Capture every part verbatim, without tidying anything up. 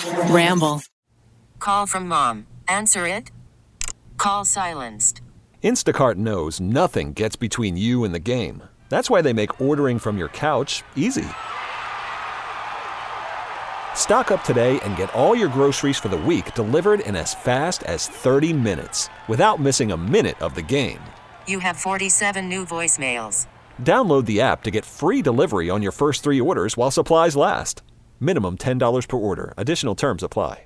Ramble. Call from mom. Answer it. Call silenced. Instacart knows nothing gets between you and the game. That's why they make ordering from your couch easy. Stock up today and get all your groceries for the week delivered in as fast as thirty minutes without missing a minute of the game. You have forty-seven new voicemails. Download the app to get free delivery on your first three orders while supplies last. Minimum ten dollars per order. Additional terms apply.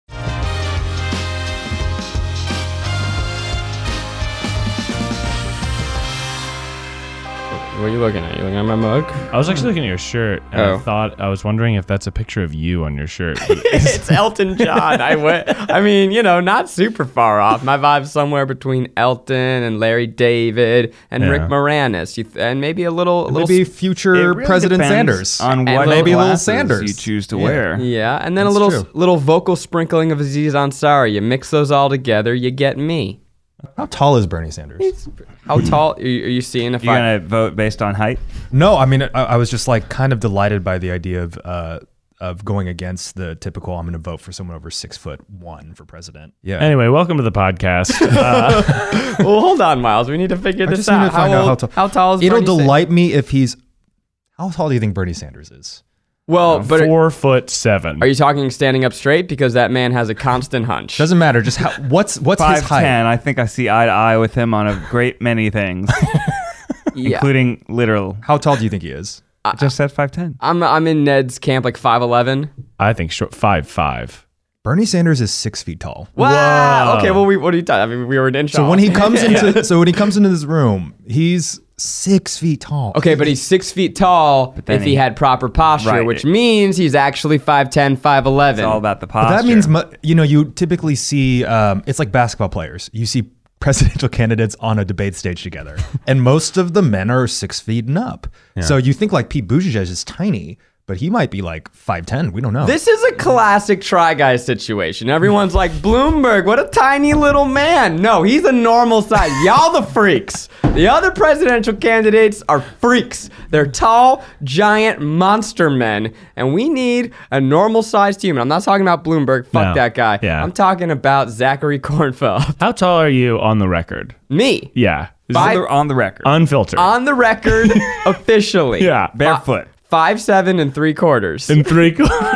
What are you looking at? You looking at my mug? I was actually looking at your shirt, and Oh. I thought I was wondering if that's a picture of you on your shirt. It's Elton John. I went. I mean, you know, not super far off. My vibe's somewhere between Elton and Larry David and Yeah. Rick Moranis, you th- and maybe a little, a little. Maybe sp- future It really President depends Sanders. on And what maybe a little glasses Sanders. you choose to Yeah. wear. yeah, and then That's a little true. little vocal sprinkling of Aziz Ansari. You mix those all together, you get me. How tall is Bernie Sanders? How tall are you, are you seeing? If You're I gonna vote based on height? No, I mean, I, I was just like kind of delighted by the idea of uh, of going against the typical. I'm going to vote for someone over six foot one for president. Yeah. Anyway, welcome to the podcast. Uh, well, hold on, Miles. We need to figure I this just need out. to find how, out how old, tall. how tall is It'll Bernie Sanders? delight me if he's. How tall do you think Bernie Sanders is? Well, but are, four foot seven. are you talking standing up straight? Because that man has a constant hunch. Doesn't matter. Just how. What's what's his Five height? ten. I think I see eye to eye with him on a great many things, yeah. including literal. How tall do you think he is? I just said five ten. I'm I'm in Ned's camp, like five eleven. I think short, five five. Bernie Sanders is six feet tall. Wow. Whoa. Okay. Well, we what are you talking? I mean, we were an inch So off. when he comes into so when he comes into this room, he's six feet tall. okay, but he's six feet tall then if he he- had proper posture, Right. which means he's actually five ten, five eleven. It's all about the But posture. that means mu- you know you typically see um, it's like basketball players. You see presidential candidates on a debate stage together, and most of the men are six feet and up. So you think like Pete Buttigieg is tiny, but he might be like five ten. We don't know. This is a classic try guy situation. Everyone's like, Bloomberg, what a tiny little man. No, he's a normal size. Y'all the freaks. The other presidential candidates are freaks. They're tall, giant monster men, and we need a normal sized human. I'm not talking about Bloomberg. Fuck No. that guy. Yeah. I'm talking about Zachary Kornfeld. How tall are you on the record? Me. Yeah. Is Five- it They're on the record. unfiltered. On the record, officially. yeah. Barefoot. Five seven and three quarters. In three.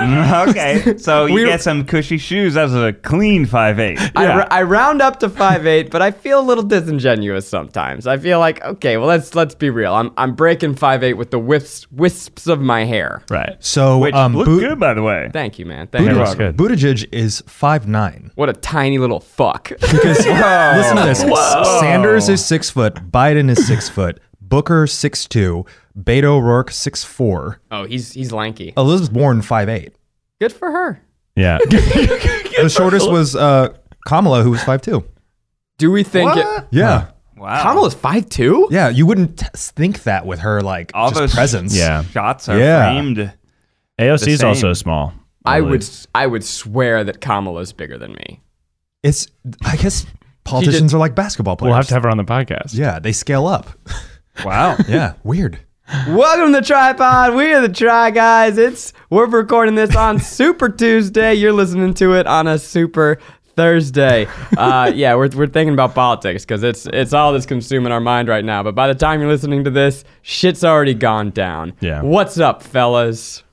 Okay, so you We- get some cushy shoes. That's a clean five eight. I, Yeah. r- I round up to five eight, but I feel a little disingenuous sometimes. I feel like, okay, well let's let's be real. I'm I'm breaking five eight with the wisps wisps of my hair. Right. so Which um, look Bu- good, by the way. Thank you, man. Thank Hair you. looks good. Buttigieg is five nine. What a tiny little fuck. Because listen to this: Sanders is six foot, Biden is six foot, Booker six two, Beto O'Rourke six four, Oh, he's he's lanky. Elizabeth Warren five eight. Good for her. Yeah. The shortest was uh, Kamala, who was five two. Do we think it, Yeah, Wow. Kamala's five two? yeah. You wouldn't t- think that with her like All just those presence. Yeah. shots are Yeah. framed. A O C is The also same. small. I believe. would I would swear that Kamala's bigger than me. It's. I guess politicians are like basketball players. We'll have to have her on the podcast. Yeah, they scale up. Wow. Yeah, weird. Welcome to Tripod. We are the Try Guys. It's we're recording this on Super Tuesday. You're listening to it on a Super Thursday. Uh, yeah, we're we're thinking about politics because it's it's all that's consuming our mind right now. But by the time you're listening to this, shit's already gone down. Yeah. What's up, fellas?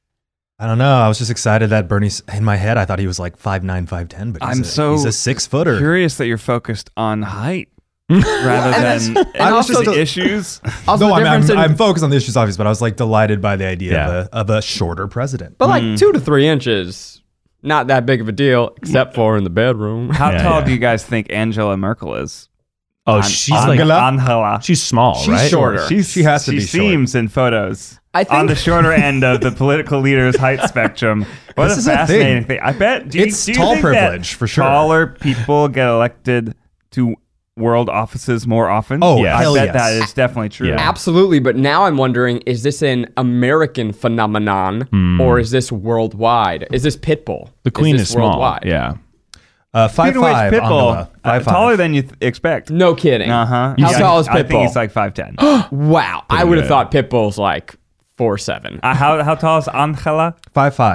I don't know. I was just excited that Bernie's in my head. I thought he was like five nine, five ten, but he's I'm a, so he's a six footer. Curious that you're focused on height rather than I was just just the issues. Also, No, the I'm, I'm, difference in, I'm focused on the issues, obviously, but I was like delighted by the idea Yeah. of, a, of a shorter president. but like two to three inches, not that big of a deal, except for in the bedroom. How Yeah, tall yeah. do you guys think Angela Merkel is? Oh, An- she's like Angela? Angela. she's small, She's right? shorter. She's, she has to she be short. seems in photos I think on the shorter end of the political leader's height spectrum. What This a is a fascinating thing. thing. I bet do you- It's do you tall think that privilege, for sure. Taller people get elected to world offices more often. Oh, Yeah. I hell bet yes. that is definitely true. Yeah. Absolutely, but now I'm wondering, is this an American phenomenon or is this worldwide? Is this Pitbull? The queen is, this small. worldwide? Yeah. Uh, five Speaking of which, five, Pitbull, Angela, uh, five, five. taller than you th- expect. No kidding. Uh huh. How tall is I think Pitbull? he's like five ten. Wow, I would have good. thought Pitbull's like four seven. uh, how how tall is Angela? Five five.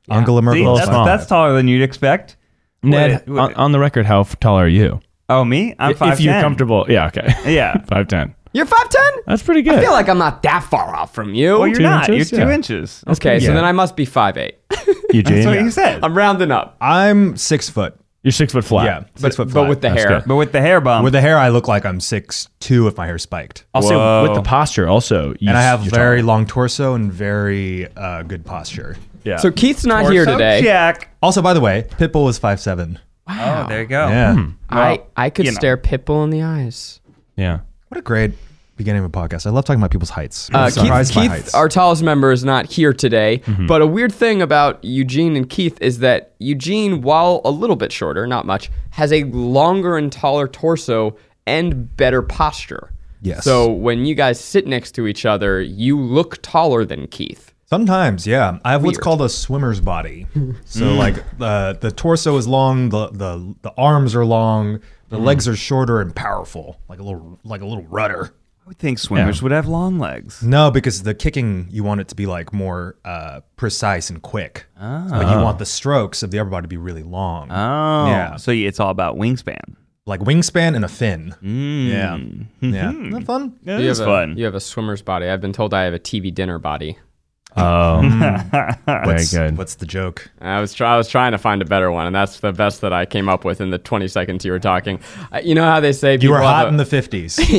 Angela See, Merkel. is that's, five. that's taller than you'd expect. Ned, Wait, on, wait. on the record, how f- tall are you? Oh, me? I'm If- five If you're comfortable. Yeah, okay. Yeah. five ten. You're five ten? That's pretty good. I feel like I'm not that far off from you. Well, you're Two not. inches? You're two Yeah. inches. okay, so yeah. then I must be five eight. Eugene, That's what you said. I'm rounding up. I'm six foot. you're six foot flat. Yeah, six But, foot but flat. with the That's hair. good. But with the hair bump. With the hair, I look like I'm six two if my hair's spiked. I'll say Whoa. with the posture also. You, And I have you're very taller. long torso and very uh, good posture. Yeah. So Keith's not here Torso today. check. Also, by the way, Pitbull was five seven. Oh, there you go. Yeah. I, Well, I could you know. stare Pitbull in the eyes. yeah. What a great beginning of a podcast. I love talking about people's heights. Uh, I'm Keith, surprised by Keith heights. our tallest member, is not here today. But a weird thing about Eugene and Keith is that Eugene, while a little bit shorter, not much, has a longer and taller torso and better posture. Yes. So when you guys sit next to each other, you look taller than Keith. Sometimes, yeah. I have what's Weird. called a swimmer's body. So, like, the the torso is long, the the the arms are long, the legs are shorter and powerful, like a little like a little rudder. I would think swimmers Yeah. would have long legs. No, because the kicking you want it to be like more uh, precise and quick. Oh. But you want the strokes of the upper body to be really long, Oh. Yeah. So it's all about wingspan. like wingspan and a fin. Mm. Yeah, yeah. Isn't that fun? That You is have a, fun. You have a swimmer's body. I've been told I have a T V dinner body. Oh, very What's, good. What's the joke? I was try- I was trying to find a better one, and that's the best that I came up with in the twenty seconds you were talking. Uh, you know how they say You people were have hot a- in the fifties. Oh,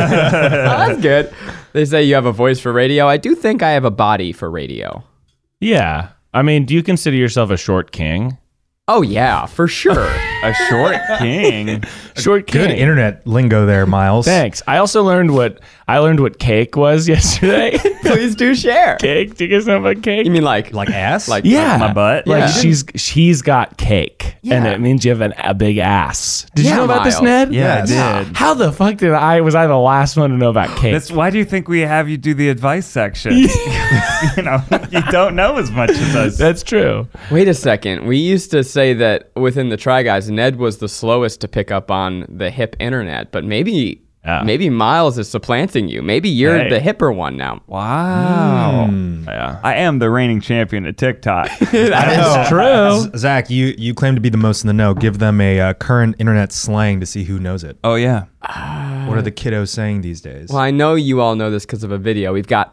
that's good. They say you have a voice for radio. I do think I have a body for radio. Yeah. I mean, do you consider yourself a short king? Oh yeah, for sure. A short king. Short king. Good internet lingo there, Miles. Thanks. I also learned what I learned what cake was yesterday. Please do share. Cake? Do you guys know about cake? You mean like Like ass? like yeah, my butt? Like Yeah. she's she's got cake, and Yeah. it means you have an, a big ass. Did Yeah, you know about this, Miles. Ned? Yeah, Yes. I did. How the fuck did I was I the last one to know about cake? That's why do you think we have you do the advice section? you know, you don't know as much as us. That's true. Wait a second. We used to say that within the Try Guys, Ned was the slowest to pick up on the hip internet, but maybe Yeah. maybe Miles is supplanting you. Maybe you're Hey. the hipper one now. Wow. Yeah. I am the reigning champion at TikTok. That's true. Zach, you, you claim to be the most in the know. Give them a uh, current internet slang to see who knows it. oh, yeah. What are the kiddos saying these days? Well, I know you all know this because of a video. We've got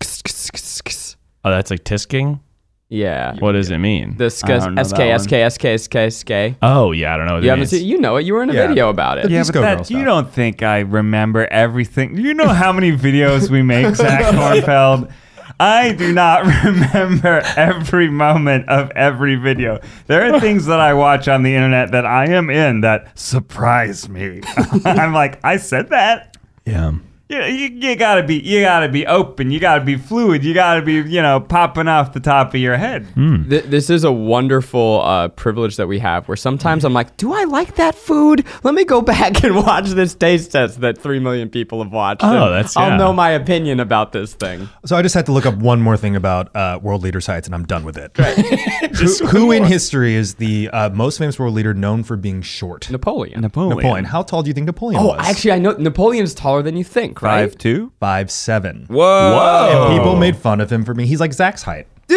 Oh, that's like tisking. yeah. What does it mean? The I sk don't know sk that sk one. sk sk sk. Oh yeah, I don't know what You it haven't means. seen. You know it. You were in a Yeah. video about it. Yeah, Disco but Girl that, stuff. you don't think I remember everything. You know how many videos we make, Zach Kornfeld? I do not remember every moment of every video. There are things that I watch on the internet that I am in that surprise me. I'm like, I said that. Yeah. You, you, you gotta be you gotta be open. You gotta be fluid. You gotta be you know popping off the top of your head. Th- this is a wonderful uh, privilege that we have where sometimes I'm like, do I like that food? Let me go back and watch this taste test that three million people have watched. Oh, and that's- I'll yeah. know my opinion about this thing. So I just had to look up one more thing about uh, world leader sites, and I'm done with it. who who in history is the uh, most famous world leader known for being short? Napoleon. Napoleon. Napoleon. How tall do you think Napoleon Oh, was? actually, I know Napoleon's taller than you think, right? Five two. five seven. Whoa. And people made fun of him for being. He's like Zach's height. Dude,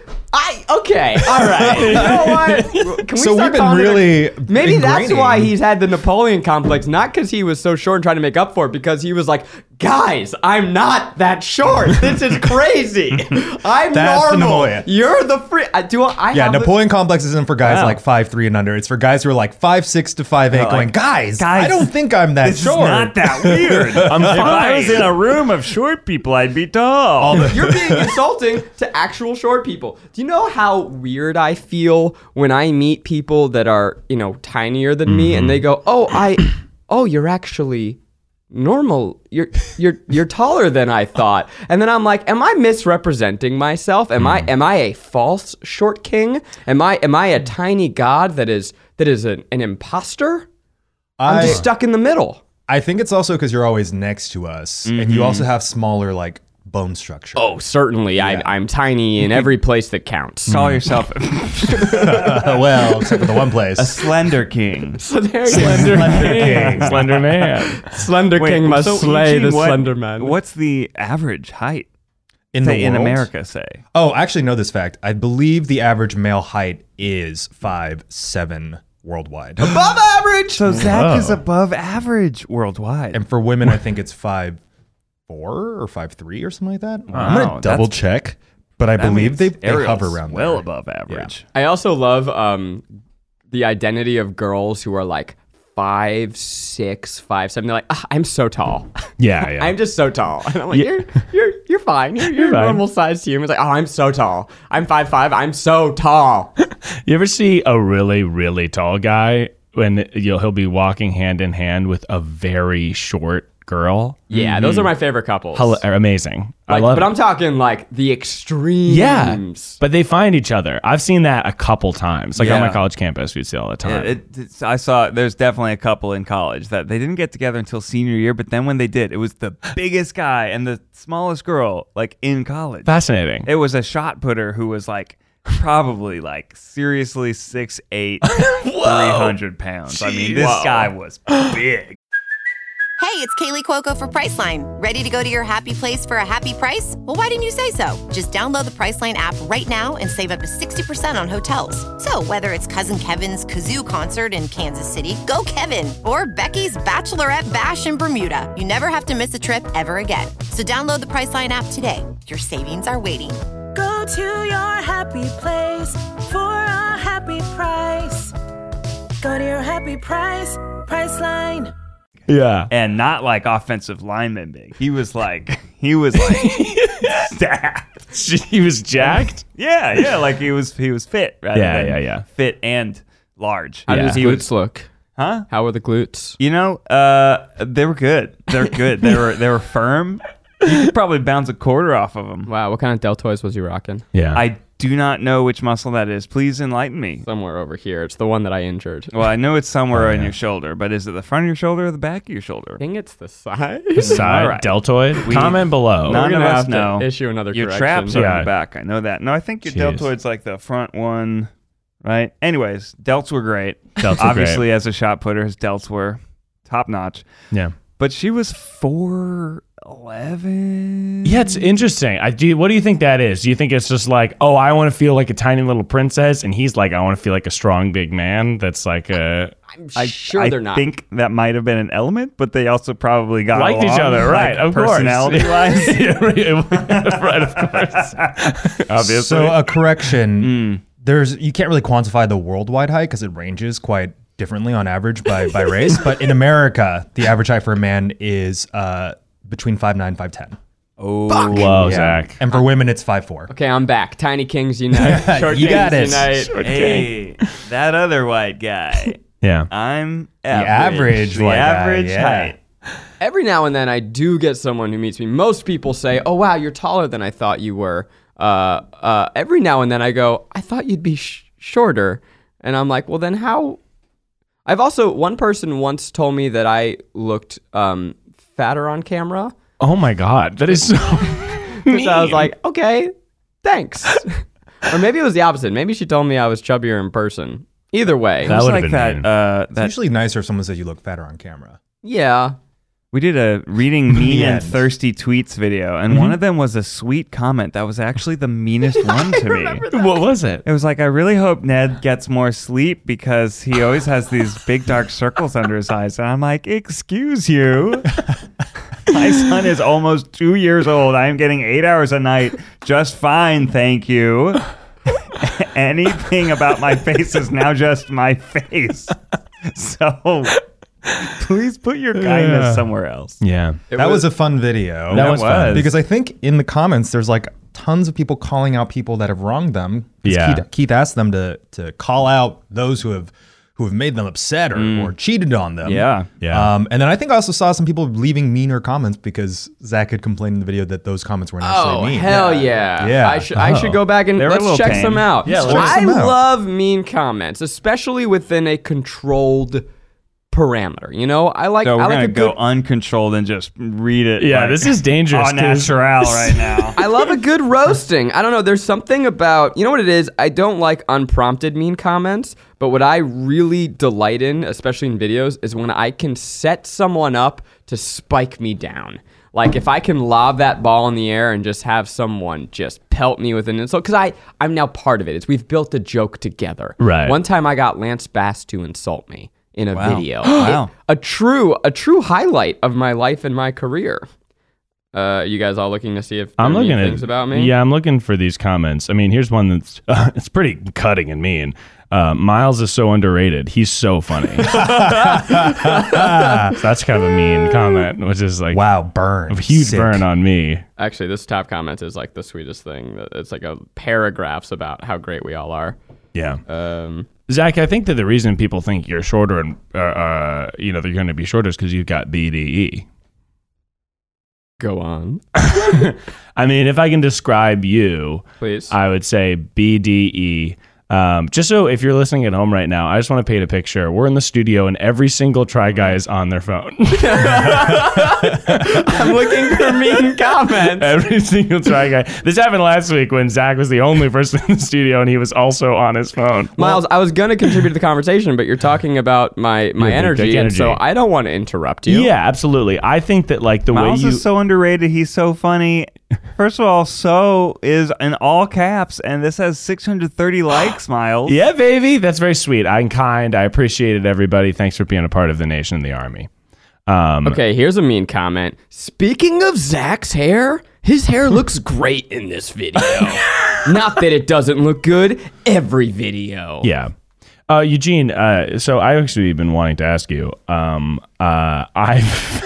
I okay, all right. You know what? Can we So start we've been calling it a- really Maybe that's ingraining- why he's had the Napoleon complex, not because he was so short and trying to make up for it, because he was like, guys, I'm not that short. This is crazy. I'm That's the normal. Napoleon. You're the free. I do. I Yeah, have the- Napoleon complex isn't for guys Wow. like five three and under. It's for guys who are like five six to five eight, like, going, guys, guys, I don't think I'm that This short. is not that weird. I'm If I was fine. in a room of short people, I'd be tall. All the- You're being insulting to actual short people. Do you know how weird I feel when I meet people that are, you know, tinier than me and they go, "Oh, I oh, you're actually normal. You're you're you're taller than I thought." And then I'm like, "Am I misrepresenting myself? Am I am I a false short king? Am I am I a tiny god that is that is an, an imposter? I'm I, just stuck in the middle." I think it's also because you're always next to us, and you also have smaller like bone structure. Oh, certainly. I, I'm tiny in every place that counts. Call yourself well, except for the one place. a slender king. So there you Slender go. King, Slender Man. Slender Wait, King must so slay Eugene, the what- Slender Man. What's the average height? In say the in world? America, say. Oh, I actually know this fact. I believe the average male height is five seven worldwide. Above average. So Zach Whoa. is above average worldwide. And for women, I think it's five four or five three or something like that. Wow, I'm gonna double that's- check, but I That believe means they, they Ariel's hover around well there. above average. I also love um, the identity of girls who are like five, six, five, seven. They're like, ah, I'm so tall. Yeah, yeah. I'm just so tall. And I'm like, Yeah. you're you're you're fine. You're, you're, You're fine. normal size to you. And it's like, oh, I'm so tall. I'm five five. I'm so tall. You ever see a really, really tall guy when you'll he'll be walking hand in hand with a very short girl? Yeah, those are my favorite couples. Hel- amazing. I Like, love but it. I'm talking like the extremes. Yeah, but they find each other. I've seen that a couple times. Like on Yeah. my college campus, we'd see it all the time. It, it, it's- I saw there's definitely a couple in college that they didn't get together until senior year, but then when they did, it was the biggest guy and the smallest girl like in college. Fascinating. It was a shot putter who was like probably like seriously six eight, three hundred pounds. I mean, this Whoa. guy was big. Hey, it's Kaylee Cuoco for Priceline. Ready to go to your happy place for a happy price? Well, why didn't you say so? Just download the Priceline app right now and save up to sixty percent on hotels. So whether it's Cousin Kevin's Kazoo concert in Kansas City, go Kevin, or Becky's Bachelorette Bash in Bermuda, you never have to miss a trip ever again. So download the Priceline app today. Your savings are waiting. Go to your happy place for a happy price. Go to your happy price, Priceline. Yeah. And not like offensive lineman big. He was like he was like stacked. He was jacked. Yeah, yeah, like he was he was fit, rather Yeah, than yeah, yeah. fit and large. How Yeah. did his He glutes was- look? Huh? How were the glutes? You know, uh, they were good. They're good. They were they were firm. You could probably bounce a quarter off of them. Wow, what kind of deltoids was he rocking? Yeah. I do not know which muscle that is. Please enlighten me. Somewhere over here. It's the one that I injured. Well, I know it's somewhere Oh, on yeah. your shoulder, but is it the front of your shoulder or the back of your shoulder? I think it's the side. Side All right. deltoid. We- Comment below. None We're of gonna us have to know. issue another Your correction. traps are Yeah. in the back. I know that. No, I think your Jeez. deltoid's like the front one, right? Anyways, delts were great. Delts were Obviously, as a shot putter, his delts were top notch. Yeah. But she was four eleven. Yeah, it's interesting. I do. What do you think that is? Do you think it's just like, oh, I want to feel like a tiny little princess, and he's like, I want to feel like a strong big man. That's like a I'm I, sure I they're not. think that might have been an element, but they also probably got liked each along, other, right? like, Of course. personality-wise. Right, of course. Obviously. So a correction. Mm. There's you can't really quantify the worldwide height because it ranges quite differently on average by by race. But in America, the average height for a man is uh, between five nine, five ten. Oh, Whoa, Zach. And for women, it's five four. Okay, I'm back. Tiny Kings unite. Short You Kings got it. unite. hey, that other white guy. Yeah. I'm The average. average The white guy, average yeah. height. Every now and then, I do get someone who meets me. Most people say, "Oh wow, you're taller than I thought you were." Uh, uh, every now and then, I go, "I thought you'd be sh- shorter," and I'm like, "Well, then how?" I've also one person once told me that I looked um, fatter on camera, Oh my God. That is so. which I was like, "Okay, thanks." Or maybe it was the opposite. Maybe she told me I was chubbier in person. Either way, That It's would've like been that. mean. Uh, It's that usually nicer if someone says you look fatter on camera. yeah. we did a reading mean The and end. thirsty tweets video, and one of them was a sweet comment that was actually the meanest one to me. What was it? It was like, I really hope Ned gets more sleep because he always has these big dark circles under his eyes. And I'm like, excuse you. My son is almost two years old. I am getting eight hours a night just fine, thank you. Anything about my face is now just my face. So please put your kindness Yeah. somewhere else. Yeah. It That was a fun video. That was fun. Because I think in the comments there's like tons of people calling out people that have wronged them. 'Cause Yeah. Keith, Keith asked them to to call out those who have who have made them upset or, or cheated on them. Yeah. Yeah. Um, and then I think I also saw some people leaving meaner comments because Zach had complained in the video that those comments weren't actually Oh mean. hell yeah! Yeah. I should I Oh. should go back and They were a let's little check tame. some out. Yeah, let's check I some out. love mean comments, especially within a controlled parameter. You know, I like So I we're like going a to go good. uncontrolled and just read it. Yeah, like, this is dangerous. au 'cause- natural right now. I love a good roasting. I don't know. There's something about you know what it is. I don't like unprompted mean comments, but what I really delight in, especially in videos, is when I can set someone up to spike me down. Like if I can lob that ball in the air and just have someone just pelt me with an insult, because I I'm now part of it. It's we've built a joke together. Right. One time I got Lance Bass to insult me in a Wow. video. Wow. It- a true a true highlight of my life and my career. Uh, you guys all looking to see if there I'm are looking mean at things about me? Yeah, I'm looking for these comments. I mean, here's one that's uh, it's pretty cutting and mean. Uh, Miles is so underrated. He's so funny. So that's kind of a mean comment, which is like Wow, burn. a huge Sick. burn on me. Actually, this top comment is like the sweetest thing. It's like a paragraphs about how great we all are. Yeah. Um, Zach, I think that the reason people think you're shorter and uh, uh, you know they're going to be shorter is because you've got B D E. go on, I mean, if I can describe you, please. I would say B D E. Um, just so if you're listening at home right now, I just want to paint a picture. We're in the studio and every single Try Guy is on their phone. I'm looking for mean comments. Every single Try Guy. This happened last week when Zach was the only person in the studio and he was also on his phone. Miles, I was going to contribute to the conversation, but you're talking about my, my Your energy, big and energy. so I don't want to interrupt you. Yeah, absolutely. I think that like the Miles way you is so underrated. He's so funny. First of all, so is in all caps, and this has six hundred thirty likes, Miles. Yeah, baby. That's very sweet. I'm kind. I appreciate it, everybody. Thanks for being a part of the nation and the army. Um, Okay, here's a mean comment. Speaking of Zach's hair, his hair looks great in this video. Not that it doesn't look good every video. Yeah. Uh, Eugene, uh, so I actually been wanting to ask you. Um, uh, I've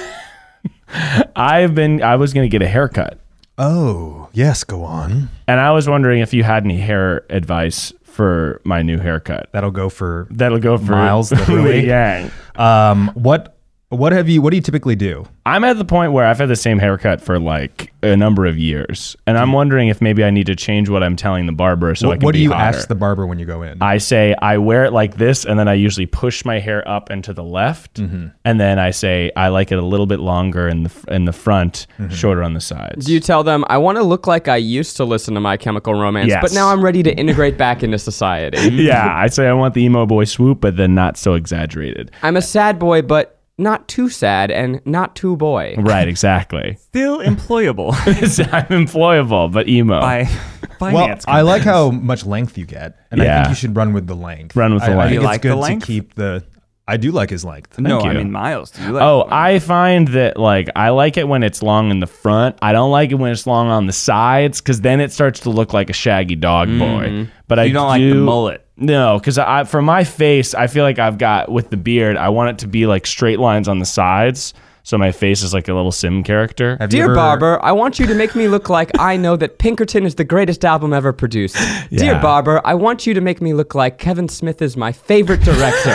I've been I was going to get a haircut. Oh, yes, go on. And I was wondering if you had any hair advice for my new haircut. That'll go for That'll go for Miles, literally. Li Yang. um what what have you what do you typically do? I'm at the point where I've had the same haircut for like a number of years, and I'm wondering if maybe I need to change what I'm telling the barber so I what can what be do you hotter. ask the barber when you go in? I say I wear it like this, and then I usually push my hair up and to the left, Mm-hmm. and then I say I like it a little bit longer in the in the front, Mm-hmm. shorter on the sides. Do you tell them, I want to look like I used to listen to My Chemical Romance, Yes. but now I'm ready to integrate back into society? yeah, I say I want the emo boy swoop, but then not so exaggerated. I'm a sad boy, but not too sad and not too boy. Right, exactly. Still employable I'm employable, but emo. by well, finance. I like how companies. much length you get, and I Yeah. think you should run with the length. Run with the I, I length. think You it's like the good length? to keep the. I do like his length. No, Thank I you. mean Miles. Do you like? Oh, I find that like I like it when it's long in the front. I don't like it when it's long on the sides because then it starts to look like a shaggy dog boy. But I you don't do, like the mullet. No, because I for my face, I feel like I've got with the beard. I want it to be like straight lines on the sides, so my face is like a little Sim character. Have you Dear ever- Barber, I want you to make me look like I know that Pinkerton is the greatest album ever produced. Dear Yeah. Barber, I want you to make me look like Kevin Smith is my favorite director.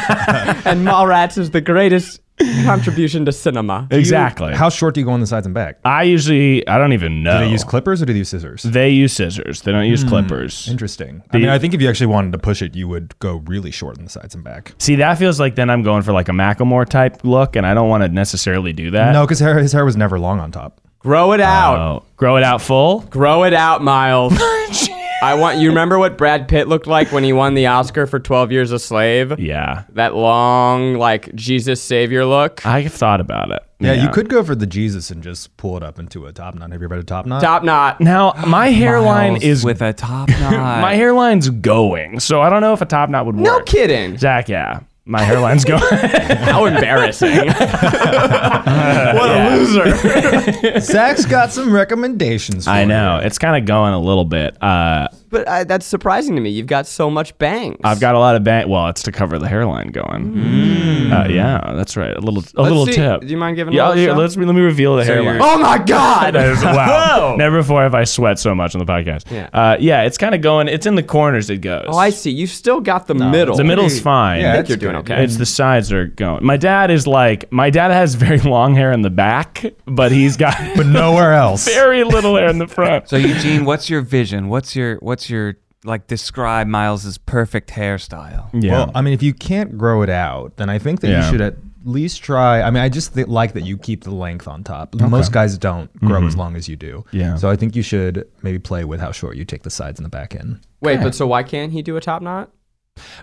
And Mallrats is the greatest contribution to cinema. Exactly. How short do you go on the sides and back? I usually I don't even know. Do they use clippers or do they use scissors? They use scissors. They don't use clippers. Interesting. I mean, I think if you actually wanted to push it, you would go really short on the sides and back. See, that feels like then I'm going for like a Macklemore type look, and I don't want to necessarily do that. No, because his hair was never long on top. Grow it out. Oh, grow it out full. Grow it out, Miles. I want you remember what Brad Pitt looked like when he won the Oscar for twelve Years a Slave? Yeah, That long, like, Jesus Savior look. I've thought about it. Yeah, you could go for the Jesus and just pull it up into a top knot. Have you ever had a top knot? Top knot. Now my hairline Miles is with a top knot. my hairline's going, so I don't know if a top knot would work. No kidding. Zach. Yeah, my hairline's going. How embarrassing. What a loser. Zach's got some recommendations for I know you. it's kind of going a little bit. Uh, But uh, that's surprising to me. You've got so much bangs. I've got a lot of bang. Well, it's to cover the hairline going. Uh, yeah, that's right. A little, a Let's little see. tip. Do you mind giving Yeah, a little here, show? let's let me reveal the hairline. you're- Oh my God! That is- wow. Never before have I sweat so much on the podcast. Yeah. Uh, yeah, it's kind of going. It's in the corners. It goes. Oh, I see. You've still got the middle. The middle's fine. Yeah, I think it's you're doing good. okay. It's the sides that are going. My dad is like, my dad has very long hair in the back, but he's got But nowhere else. very little hair in the front. So Eugene, what's your vision? What's your what's your like describe Miles's perfect hairstyle? Yeah. Well, I mean, if you can't grow it out, then I think that Yeah. you should at least try. I mean, I just th- like that you keep the length on top. Most guys don't grow as long as you do. Yeah. So I think you should maybe play with how short you take the sides and the back in. Wait, but so why can't he do a top knot?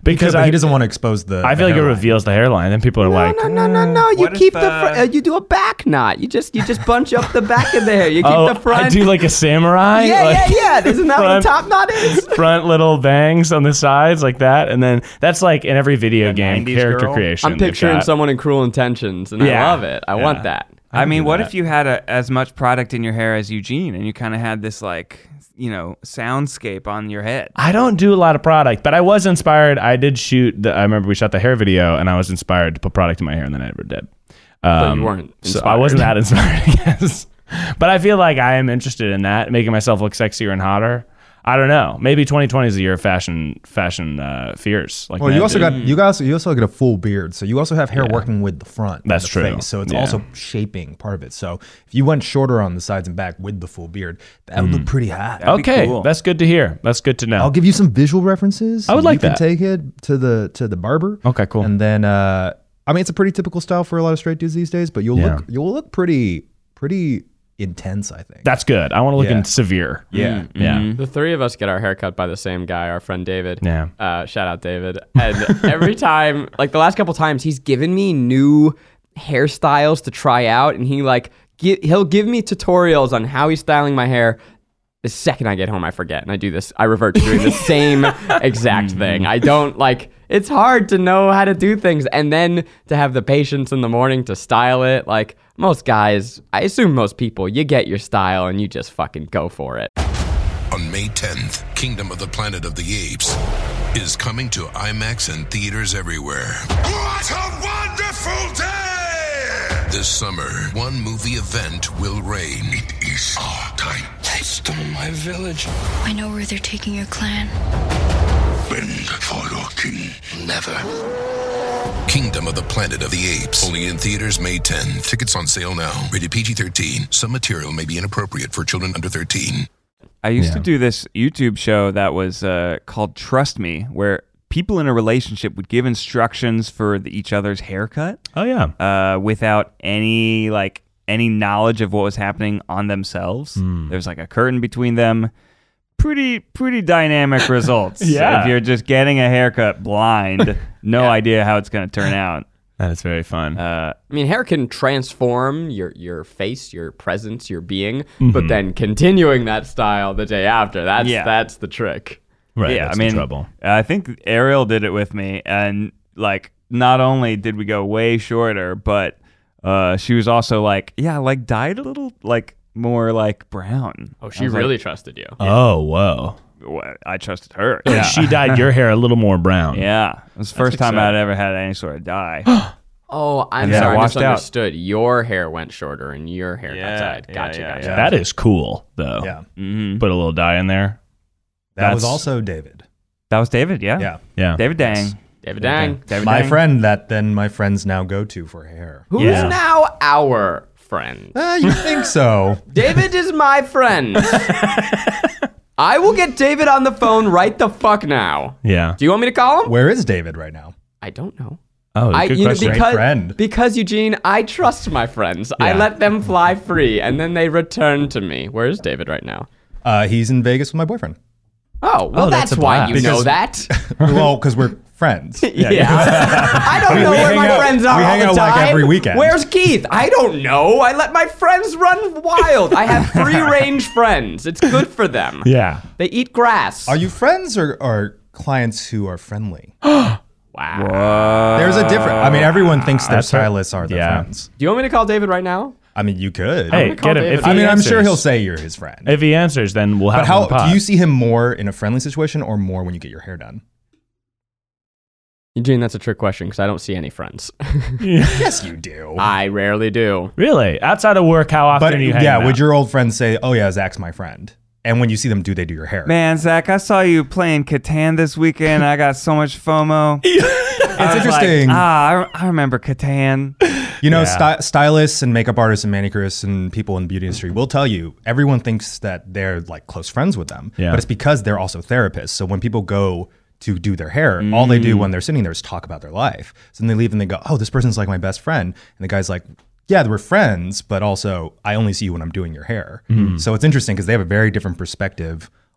because but I, he doesn't want to expose the. I the feel like it hairline. reveals the hairline. Then people are No, like, no, no, no, no. You What keep if, the fr- uh, uh, you do a back knot. You just you just bunch up the back of the hair. You keep oh, the front. I do like a samurai. yeah, like, yeah, yeah. Isn't that what front- the top knot is? Front little bangs on the sides like that, and then that's like in every video The game nineties character girl? creation. I'm they've picturing got- someone in Cruel Intentions, and Yeah. I love it. I Yeah. want that. I can mean, do what that. if you had a, as much product in your hair as Eugene, and you kind of had this like, you know, soundscape on your head? I don't do a lot of product, but I was inspired. I did shoot. The, I remember we shot the hair video, and I was inspired to put product in my hair, and then I never did. Um, you weren't So I wasn't that inspired, I guess. But I feel like I am interested in that, making myself look sexier and hotter. I don't know. Maybe twenty twenty is the year of fashion, fashion uh, fears. Like Well, you men also do. got you guys you also get a full beard, so you also have hair working with the front. and That's the true. Face, so it's Yeah. also shaping part of it. So if you went shorter on the sides and back with the full beard, that would look pretty hot. That'd be Okay, cool. that's good to hear. That's good to know. I'll give you some visual references. I would like you that. can take it to the to the barber. Okay, cool. And then uh, I mean, it's a pretty typical style for a lot of straight dudes these days, but you'll Yeah. look you'll look pretty pretty intense, I think. That's good. I want to look Yeah. in severe. yeah. Yeah. The three of us get our hair cut by the same guy, our friend David. Yeah. Uh, shout out David. And every time, like the last couple times, he's given me new hairstyles to try out, and he like gi- he'll give me tutorials on how he's styling my hair. The second I get home, I forget, and I do this. I revert to doing the same exact thing. I don't like. It's hard to know how to do things, and then to have the patience in the morning to style it. Like most guys, I assume most people, you get your style and you just fucking go for it. On May tenth, Kingdom of the Planet of the Apes is coming to IMAX and theaters everywhere. What a wonderful day! This summer, one movie event will reign. It is our time. They stole my village. I know where they're taking your clan. Bend for your king. Never. Kingdom of the Planet of the Apes. Only in theaters May tenth. Tickets on sale now. Rated P G thirteen. Some material may be inappropriate for children under thirteen. I used Yeah. to do this YouTube show that was uh, called Trust Me, where people in a relationship would give instructions for the, each other's haircut Oh yeah. uh, without any like any knowledge of what was happening on themselves. Hmm. There's like a curtain between them. Pretty pretty dynamic results. Yeah. If you're just getting a haircut blind, no idea how it's going to turn out. That is very fun. Uh, I mean, hair can transform your your face, your presence, your being, but then continuing that style the day after, that's Yeah. that's the trick. right. yeah, That's I mean, the trouble. I think Ariel did it with me, and like, not only did we go way shorter, but uh, she was also like, yeah, like dyed a little like more like brown. Oh, I she was really like, trusted you. Oh whoa. well, I trusted her. Yeah. Yeah, She dyed your hair a little more brown. yeah. It was the first time exciting. I'd ever had any sort of dye. Oh, I'm Yeah, sorry, I washed out. misunderstood. Your hair went shorter and your hair Yeah, got dyed. yeah, Gotcha, yeah, gotcha. yeah. That is cool though. Yeah. hmm Put a little dye in there. That was That's- also David. That was David. Yeah, Yeah. Yeah. David Dang. David Dang. David My Dang. friend that then my friends now go to for hair. Who's Yeah. now our friend? Uh, you think so? David is my friend. I will get David on the phone right the fuck now. Yeah. Do you want me to call him? Where is David right now? I don't know. Oh, I, good you know, question. Great because, friend. because Eugene, I trust my friends. I Yeah. let them fly free, and then they return to me. Where is David right now? Uh, he's in Vegas with my boyfriend. Oh, well, Oh, that's that's, a why blast. you know Because- that. Well, because we're friends. Yeah, I don't know we where hang my out- friends are we all hang the out, like, time. every weekend. Where's Keith? I don't know. I let my friends run wild. I have free range friends. It's good for them. Yeah. They eat grass. Are you friends or are clients who are friendly? Wow. There's a difference. I mean, everyone thinks their That's fair. stylists are their Yeah. friends. Do you want me to call David right now? I mean, you could. Hey, gonna call get him. David. If he I mean, I'm sure answers- he'll say you're his friend. If he answers, then we'll have But him how on the pod. do you see him more in a friendly situation or more when you get your hair done? Eugene, that's a trick question because I don't see any friends. Yes, you do. I rarely do. Really? Outside of work, how often But are you hanging yeah, out? would your old friends say, "Oh yeah, Zach's my friend"? And when you see them, do they do your hair? Man, Zach, I saw you playing Catan this weekend. I got so much FOMO. It's interesting. ah, I, I remember Catan. You know, Yeah. sty- stylists and makeup artists and manicurists and people in the beauty industry will tell you everyone thinks that they're like close friends with them, Yeah. but it's because they're also therapists. So when people go to do their hair, all they do when they're sitting there is talk about their life. So then they leave and they go, "Oh, this person's like my best friend," and the guy's like, "Yeah, we're friends, but also I only see you when I'm doing your hair." So it's interesting because they have a very different perspective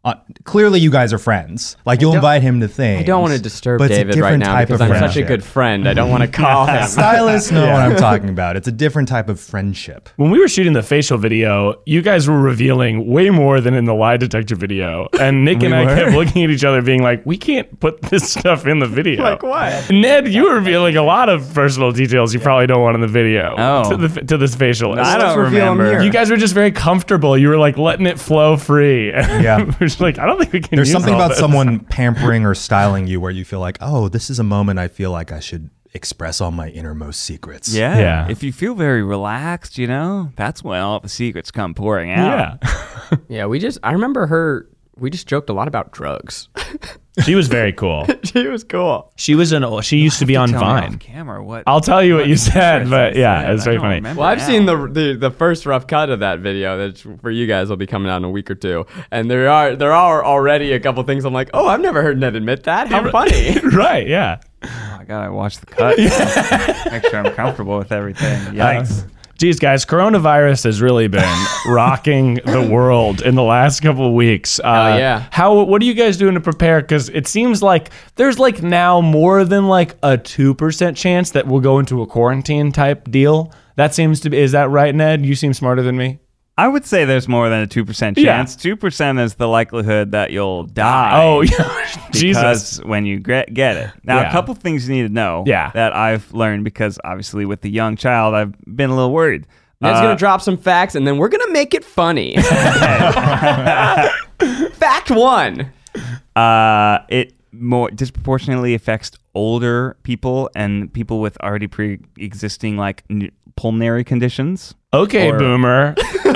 Uh, clearly, you guys are friends. Like, you'll invite him to things. I don't want to disturb but it's a David right different now type because of I'm such a friendship. good friend. I don't want to call him. Stylists know what I'm talking about. It's a different type of friendship. When we were shooting the facial video, you guys were revealing way more than in the lie detector video. And Nick and I were? kept looking at each other being like, we can't put this stuff in the video. Like what? Ned, you were revealing a lot of personal details you probably don't want in the video Oh. to, the, to this facialist. I don't reveal 'em remember. here. You guys were just very comfortable. You were like letting it flow free. Yeah. We're just like, I don't think we can There's use something all about this. someone pampering or styling you where you feel like, oh, this is a moment I feel like I should express all my innermost secrets. Yeah. Yeah. If you feel very relaxed, you know, that's when all the secrets come pouring out. Yeah. Yeah, we just, I remember her, we just joked a lot about drugs. She was very cool. She was cool. She was an. She used to be on Tell me Vine. off camera what I'll tell you what you secrets said, but I yeah, said. it's very I don't funny. remember Well, I've now. seen the, the the first rough cut of that video that for you guys will be coming out in a week or two, and there are there are already a couple things I'm like, oh, I've never heard Ned admit that. How funny. Right? Yeah. Oh, I gotta watch the cut. Make sure I'm comfortable with everything. Yikes. Uh, Geez, guys, coronavirus has really been rocking the world in the last couple of weeks. Uh, yeah. How? What are you guys doing to prepare? Because it seems like there's like now more than like a two percent chance that we'll go into a quarantine type deal. That seems to be. Is that right, Ned? You seem smarter than me. I would say there's more than a two percent Yeah. chance. two percent is the likelihood that you'll die. Oh, yeah. Jesus. Because when you get, get it. Now, Yeah. a couple things you need to know Yeah. that I've learned because obviously with the young child, I've been a little worried. Ned's Uh, gonna drop some facts, and then we're gonna make it funny. Fact one. Uh, it more disproportionately affects older people and people with already pre-existing like n- pulmonary conditions. Okay, Or- boomer.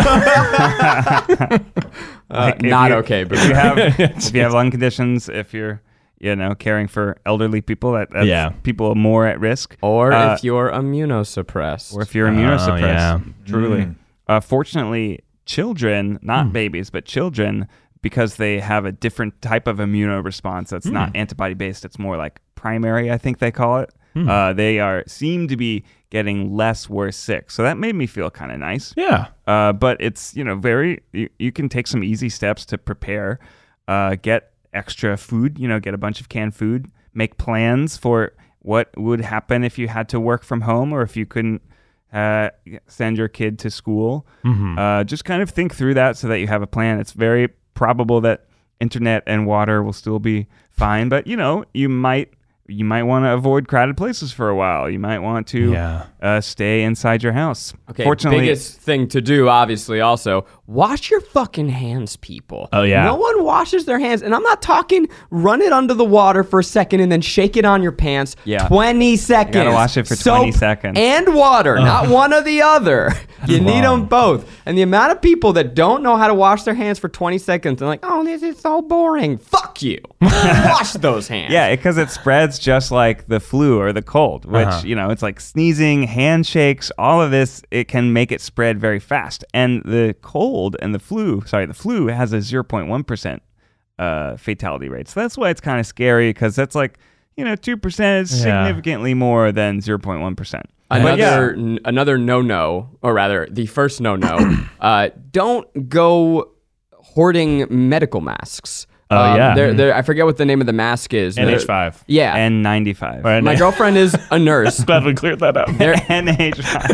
Uh, Like, if not you- okay, but If you have if you have lung conditions, if you're you know caring for elderly people, that that's Yeah. people more at risk. or Uh, if you're immunosuppressed. or if you're immunosuppressed. yeah. Truly. Mm. Uh, fortunately, children, not Hmm. babies, but children, because they have a different type of immunoresponse that's Hmm. not antibody based, it's more like primary, I think they call it. Hmm. Uh, they are seem to be getting less worse sick. So that made me feel kind of nice. Yeah. Uh, but it's, you know, very, you, you can take some easy steps to prepare, uh, get extra food, you know, get a bunch of canned food, make plans for what would happen if you had to work from home or if you couldn't uh, send your kid to school. Mm-hmm. Uh, just kind of think through that so that you have a plan. It's very probable that internet and water will still be fine, but you know, you might you might want to avoid crowded places for a while. You might want to Yeah. uh, stay inside your house. Okay, Fortunately, biggest thing to do, obviously, also, wash your fucking hands, people. Oh, yeah. No one washes their hands. And I'm not talking run it under the water for a second and then shake it on your pants. Yeah. twenty seconds. wash it for Soap twenty seconds. And water, not one or the other. You need long. them both. And the amount of people that don't know how to wash their hands for twenty seconds and like, oh, this is so boring. Fuck you. Wash those hands. yeah, because it spreads just like the flu or the cold, which, Uh-huh. you know, it's like sneezing, handshakes, all of this, it can make it spread very fast. And the cold and the flu, sorry, the flu has a zero point one percent uh, fatality rate. So that's why it's kind of scary because that's like, you know, two percent is Yeah. significantly more than zero point one percent. But yeah. Another n- another no no, or rather the first no no. uh, don't go hoarding medical masks. Oh, yeah. they're, they're, I forget what the name of the mask is. N H They're- five. Yeah, N ninety-five. Or my N- girlfriend is a nurse. Glad we cleared that up. N H five.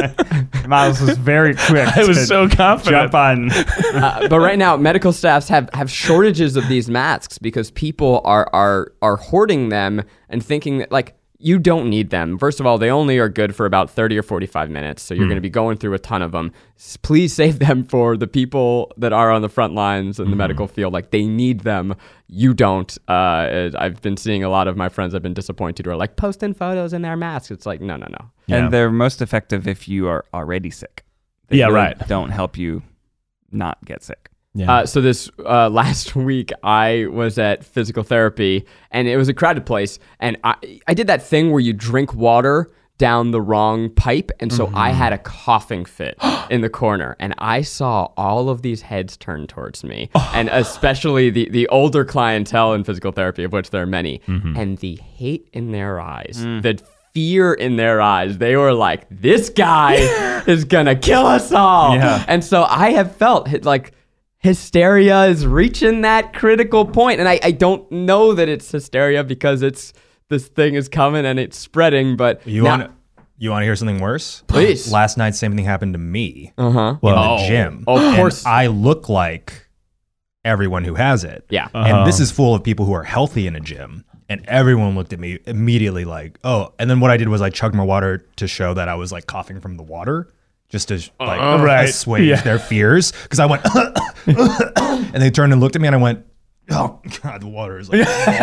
Miles was very quick. I was to so confident. Jump on. Uh, but right now, medical staffs have, have shortages of these masks because people are are are hoarding them and thinking that like you don't need them. First of all, they only are good for about thirty or forty-five minutes, so you're going to be going through a ton of them. S- Please save them for the people that are on the front lines in the medical field. Like they need them. You don't. Uh, I've been seeing a lot of my friends. I've been disappointed who are like posting photos in their masks. It's like no, no, no. Yeah. And they're most effective if you are already sick. They Yeah, really right. Don't help you not get sick. Yeah. Uh, so this uh, last week, I was at physical therapy, and it was a crowded place. And I, I did that thing where you drink water down the wrong pipe, and so I had a coughing fit in the corner, and I saw all of these heads turn towards me, and especially the the older clientele in physical therapy, of which there are many, and the hate in their eyes, the fear in their eyes. They were like, "This guy is gonna kill us all," Yeah. and so I have felt like. hysteria is reaching that critical point. And I, I don't know that it's hysteria because it's this thing is coming and it's spreading. But You now- want you want to hear something worse? Please. Last night, same thing happened to me Uh-huh. in Well, the gym. of And course. I look like everyone who has it. Yeah. And this is full of people who are healthy in a gym. And everyone looked at me immediately like, oh. And then what I did was I chugged more water to show that I was like coughing from the water, just to like Uh, right. assuage Yeah. their fears. Because I went, and they turned and looked at me, and I went, oh God, the water is like.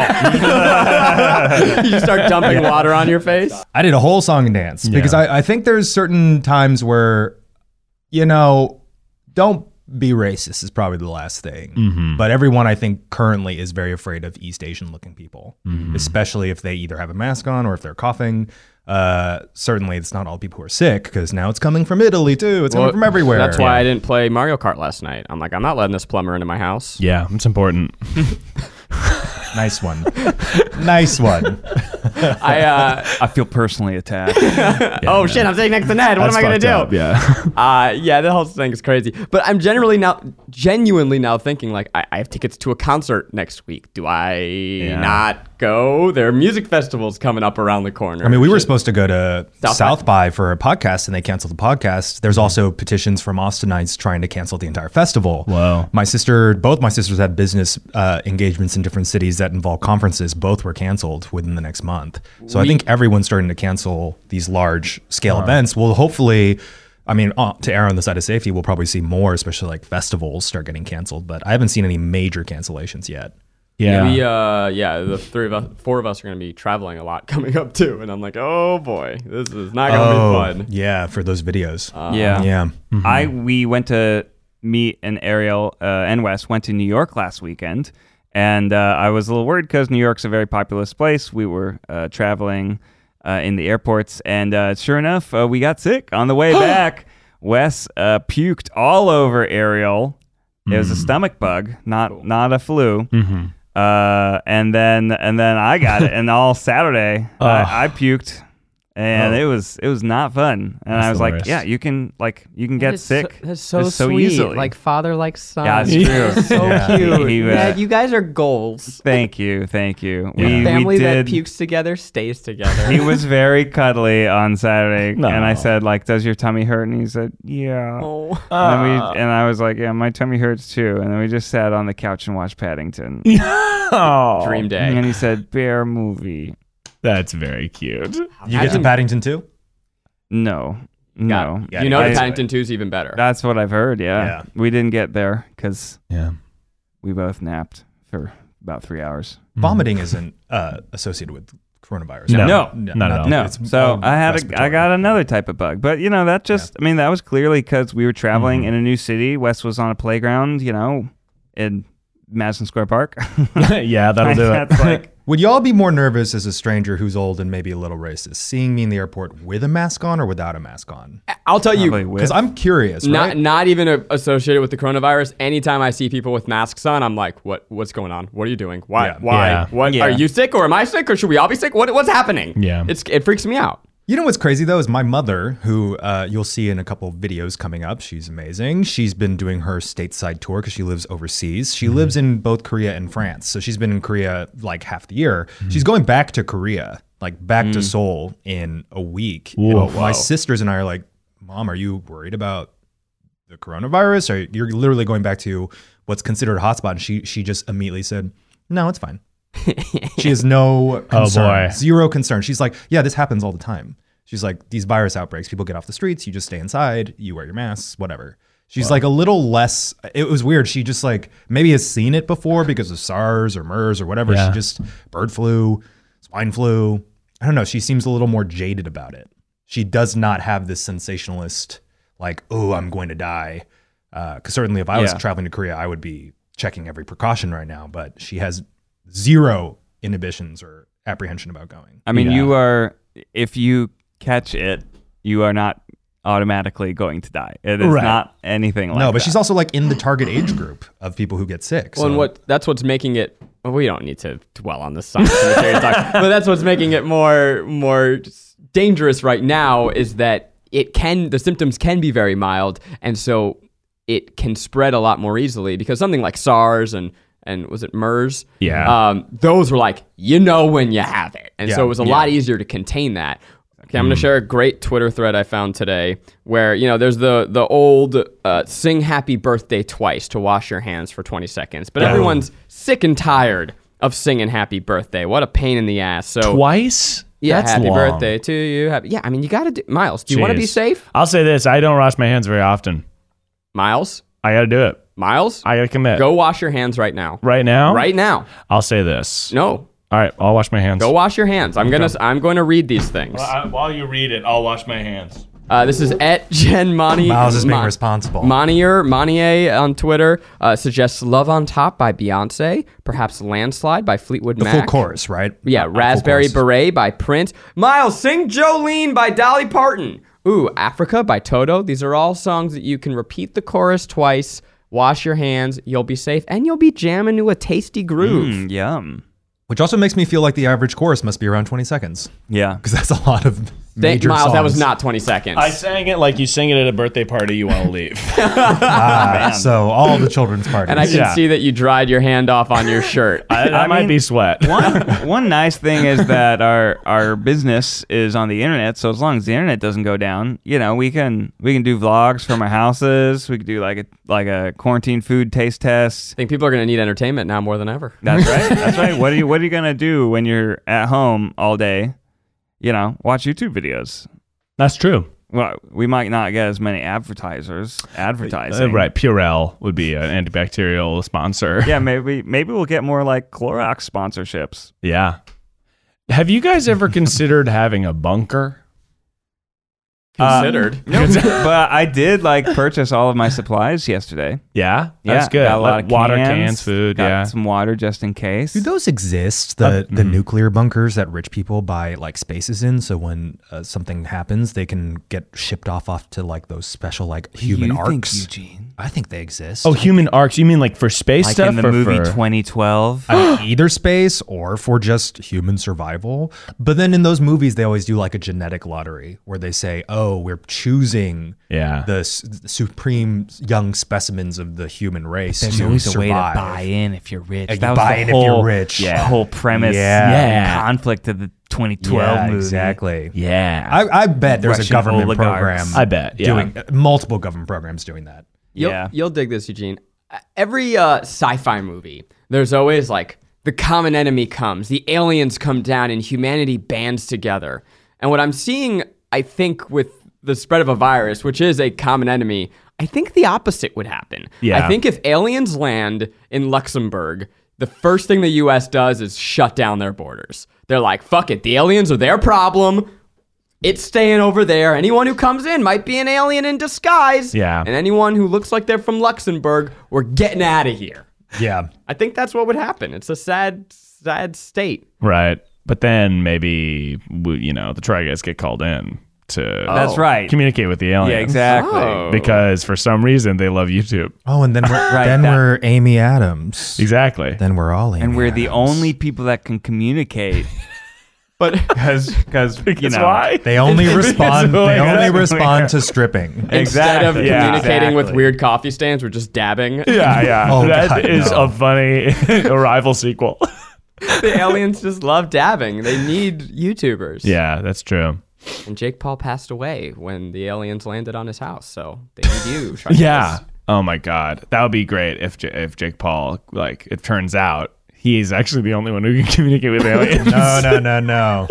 you just start dumping water on your face. I did a whole song and dance because Yeah. I, I think there's certain times where, you know, don't be racist is probably the last thing. Mm-hmm. But everyone I think currently is very afraid of East Asian looking people, Mm-hmm. especially if they either have a mask on or if they're coughing. Uh, certainly it's not all people who are sick because now it's coming from Italy too. It's coming from everywhere. That's why I didn't play Mario Kart last night. I'm like, I'm not letting this plumber into my house. Yeah, it's important. Nice one. Nice one. I uh, I feel personally attacked. oh shit, I'm sitting next to Ned. What That's am I gonna fucked do? up, Yeah. Uh, yeah, the whole thing is crazy. But I'm generally now, genuinely now thinking like, I, I have tickets to a concert next week. Do I not go? There are music festivals coming up around the corner. I mean, we were Shit. supposed to go to South South, by. by for a podcast and they canceled the podcast. There's also petitions from Austinites trying to cancel the entire festival. Wow. My sister, both my sisters had business uh, engagements in different cities that involve conferences. Both were canceled within the next month. So I think everyone's starting to cancel these large scale events. Well, hopefully, I mean, uh, to err on the side of safety, we'll probably see more, especially like festivals start getting canceled. But I haven't seen any major cancellations yet. Yeah. We, uh, yeah, the three of us, four of us are going to be traveling a lot coming up too. And I'm like, oh boy, this is not going to Oh, be fun. yeah, for those videos. yeah. yeah. I we went to meet and Ariel uh, and Wes went to New York last weekend, and uh, I was a little worried because New York's a very populous place. We were uh, traveling uh, in the airports, and uh, sure enough, uh, we got sick on the way back. Wes uh, puked all over Ariel. It was a stomach bug, not not a flu. Mm-hmm. Uh, and then and then I got it, and all Saturday I, I puked, and Oh. it was it was not fun. And That's I was the like, worst. yeah, you can like you can get That's sick. So, that's so, just so sweet. easily. Like father, like son. Yeah, it's true. so Yeah. cute. He, uh, Ned, you guys are goals. Thank you, thank you. Yeah. We Family we did. that pukes together stays together. He was very cuddly on Saturday, No. and I said like, "Does your tummy hurt?" And he said, "Yeah." oh. And, then we, and I was like, "Yeah, my tummy hurts too." And then we just sat on the couch and watched Paddington. Oh, Dream day. And he said, "Bear movie." that's very cute. You get to Paddington too? No, no. Yeah, you know, I- the Paddington two is even better. That's what I've heard. Yeah, Yeah. we didn't get there because Yeah. we both napped for about three hours. Vomiting isn't uh, associated with coronavirus. No. No. Not at all. No, It's so all I had a, I respiratory. got another type of bug, but you know that just I mean that was clearly because we were traveling in a new city. Wes was on a playground, you know, in Madison Square Park. Yeah, that'll do it. That's like Would y'all be more nervous as a stranger who's old and maybe a little racist, seeing me in the airport with a mask on or without a mask on? I'll tell you, probably with- Because I'm curious, not right? not even a, associated with the coronavirus. Anytime I see people with masks on, I'm like, what what's going on? What are you doing? Why? Yeah. Why? Yeah. What? Yeah. Are you sick or am I sick or should we all be sick? What what's happening? Yeah. it's it freaks me out. You know what's crazy though is my mother, who uh, you'll see in a couple of videos coming up. She's amazing. She's been doing her stateside tour because she lives overseas. She Mm-hmm. lives in both Korea and France, so she's been in Korea like half the year. Mm-hmm. She's going back to Korea, like back to Seoul in a week. Whoa. And my sisters and I are like, "Mom, are you worried about the coronavirus? Or you're literally going back to what's considered a hotspot?" And she she just immediately said, "No, it's fine." She has no concern, boy. zero concern. She's like, yeah, this happens all the time. She's like, these virus outbreaks, people get off the streets, you just stay inside, you wear your masks, whatever. She's like a little less, it was weird. She just like maybe has seen it before because of SARS or MERS or whatever. Yeah. She just, bird flu, swine flu. I don't know. She seems a little more jaded about it. She does not have this sensationalist, like, oh, I'm going to die. Because certainly if I was Yeah. traveling to Korea, I would be checking every precaution right now. But she has zero inhibitions or apprehension about going. I mean, Yeah. you are if you catch it, you are not automatically going to die. It is Right. not anything like no, but that. she's also like in the target age group of people who get sick. Well, and so- what that's what's making it. Well, we don't need to dwell on this science and material talk, but that's what's making it more more dangerous right now is that it can the symptoms can be very mild, and so it can spread a lot more easily because something like SARS and and was it MERS? Yeah. Um, those were like, you know when you have it. And Yeah. so it was a Yeah. lot easier to contain that. Okay, I'm going to share a great Twitter thread I found today where, you know, there's the the old uh, sing happy birthday twice to wash your hands for twenty seconds. But Yeah. everyone's sick and tired of singing happy birthday. What a pain in the ass. So Twice? yeah, That's happy long. birthday to you. Happy, yeah, I mean, you got to do, Miles, do you want to be Jeez. safe? I'll say this. I don't wash my hands very often. Miles? I got to do it. Miles? I got to commit. Go wash your hands right now. Right now? Right now. I'll say this. No. All right, I'll wash my hands. Go wash your hands. I'm gonna I'm going to read these things. While you read it, I'll wash my hands. Uh, this is at Jen Moni. Miles is being Mon- responsible. Monier, Monier on Twitter uh, suggests Love on Top by Beyonce, perhaps Landslide by Fleetwood The Mac. full chorus, right? Yeah, Uh, full Raspberry chorus. Beret by Prince. Miles, sing Jolene by Dolly Parton. Ooh, Africa by Toto. These are all songs that you can repeat the chorus twice, wash your hands, you'll be safe, and you'll be jamming to a tasty groove. Mm, yum. Which also makes me feel like the average chorus must be around twenty seconds. Yeah. Because that's a lot of Thank, major Miles, songs. that was not twenty seconds. I sang it like you sing it at a birthday party you want to leave. Ah, so all the children's parties. and I can Yeah. see that you dried your hand off on your shirt. I, that I might mean, be sweat. one one nice thing is that our our business is on the internet, so as long as the internet doesn't go down, you know, we can we can do vlogs from our houses. We could do like a like a quarantine food taste test. I think people are going to need entertainment now more than ever. That's right. That's right. What are you What are you gonna do when you're at home all day? You know, watch YouTube videos. That's true. Well, we might not get as many advertisers advertising. Uh, right, Purell would be an antibacterial sponsor. Yeah, maybe maybe we'll get more like Clorox sponsorships. Yeah. Have you guys ever considered having a bunker? Considered. No, but I did like purchase all of my supplies yesterday. Yeah, that's yeah, good. Got a lot Like of water, cans, cans, food. got Yeah, some water just in case. Do those exist? The the nuclear bunkers that rich people buy like spaces in, so when uh, something happens, they can get shipped off off to like those special like human you think, arcs. Eugene? I think they exist. Oh, human arcs. You mean like for space Like stuff? in the or movie for- twenty twelve. I mean, either space or for just human survival. But then in those movies, they always do like a genetic lottery where they say, "Oh, we're choosing Yeah. the, s- the supreme young specimens of the human race There's to always survive." a way to buy in if you're rich. Yeah, you That was buy the in if you're whole- rich. Yeah, the whole premise. Yeah. Yeah. conflict of the twenty twelve Yeah, movie. exactly. Yeah, I, I bet there's Russian a government oligarchs. program. I bet, yeah. doing multiple government programs doing that. You'll, Yeah. you'll dig this, Eugene. Uh, Every uh, sci-fi movie, there's always like the common enemy comes, the aliens come down, and humanity bands together. And what I'm seeing, I think, with the spread of a virus, which is a common enemy, I think the opposite would happen. Yeah. I think if aliens land in Luxembourg, the first thing the U S does is shut down their borders. They're like, fuck it, the aliens are their problem. It's staying over there. Anyone who comes in might be an alien in disguise. Yeah. And anyone who looks like they're from Luxembourg, we're getting out of here. Yeah. I think that's what would happen. It's a sad, sad state. right. But then maybe we- you know the Try Guys get called in to That's right. communicate with the aliens. Yeah, exactly. Oh. Because for some reason they love YouTube. Oh, and then we're, then that- we're Amy Adams. Exactly. Then we're all Amy And we're the Adams. only people that can communicate. But Because, because you That's know, why. They only respond. They only Exactly. respond to stripping. instead of Exactly. Yeah, communicating with exactly. weird coffee stands, we're just dabbing. Yeah, yeah. Oh, That is God, no. a funny Arrival sequel. The aliens just love dabbing. They need YouTubers. Yeah, that's true. And Jake Paul passed away when the aliens landed on his house, so they need you. Try Yeah. this. Oh my God, that would be great if J- if Jake Paul, like, it turns out he's actually the only one who can communicate with aliens. No, no, no, no,